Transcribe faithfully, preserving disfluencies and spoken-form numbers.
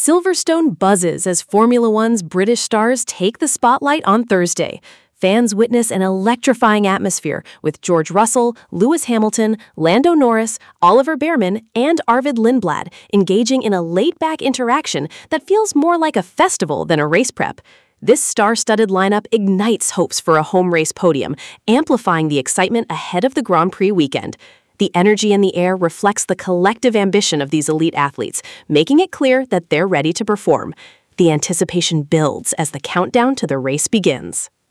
Silverstone buzzes as Formula One's British stars take the spotlight on Thursday. Fans witness an electrifying atmosphere with George Russell, Lewis Hamilton, Lando Norris, Oliver Bearman, and Arvid Lindblad engaging in a laid-back interaction that feels more like a festival than a race prep. This star-studded lineup ignites hopes for a home race podium, amplifying the excitement ahead of the Grand Prix weekend. The energy in the air reflects the collective ambition of these elite athletes, making it clear that they're ready to perform. The anticipation builds as the countdown to the race begins.